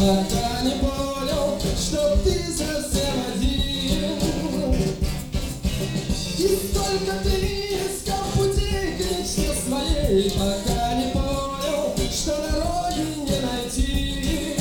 пока не понял, что ты совсем один. И сколько ты искал пути к мечте своей, пока не понял, что дороги не найти.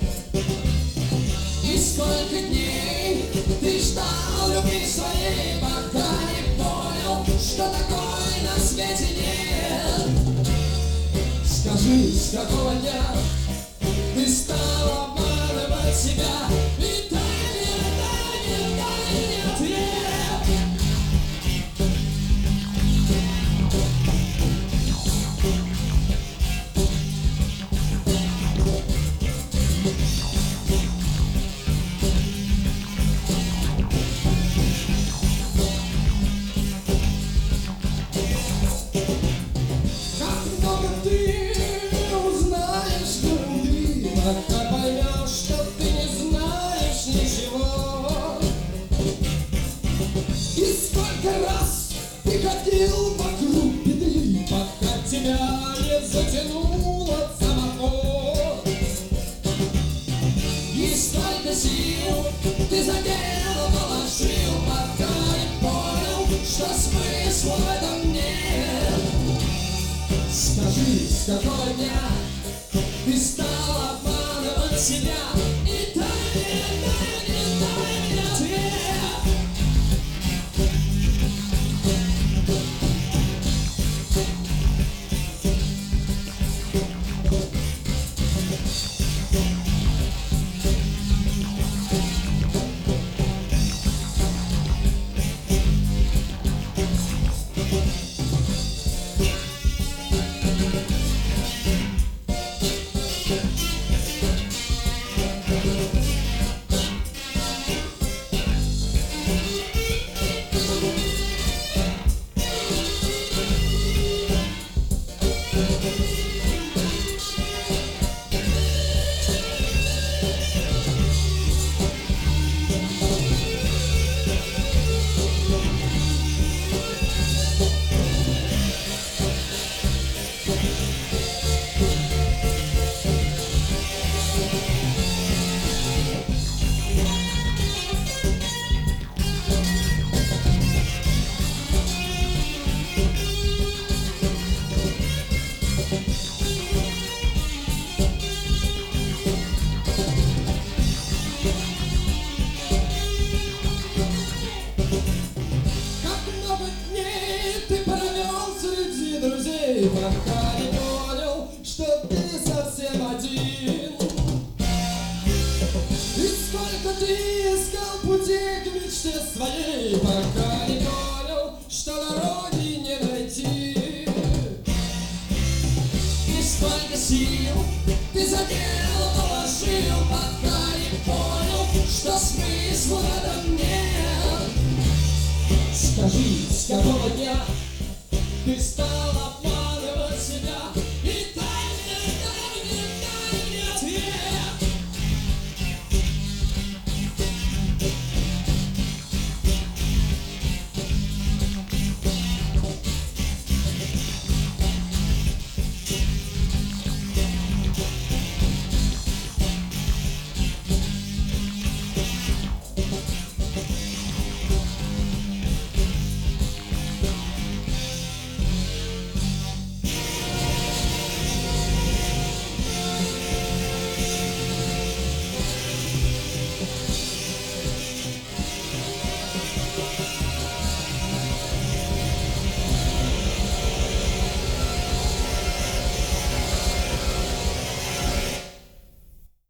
И сколько дней ты ждал любви своей, пока не понял, что такой на свете нет. Скажи, с какого дня ты стал обманывать себя, и дай мне ответ. Пока поймешь, что ты не знаешь ничего. И сколько раз ты ходил вокруг беды, пока тебя не затянуло самого. И столько сил ты за дело положил, пока не понял, что смысла в этом нет. Скажи, с какого дня ты стал обманывать себя, и дай мне ответ. Пока не понял, что ты совсем один. И сколько ты искал пути к мечте своей, пока не понял, что дороги не найти. И сколько сил ты за дело положил, пока не понял, что смысла в этом нет. Скажи, с какого дня ты стал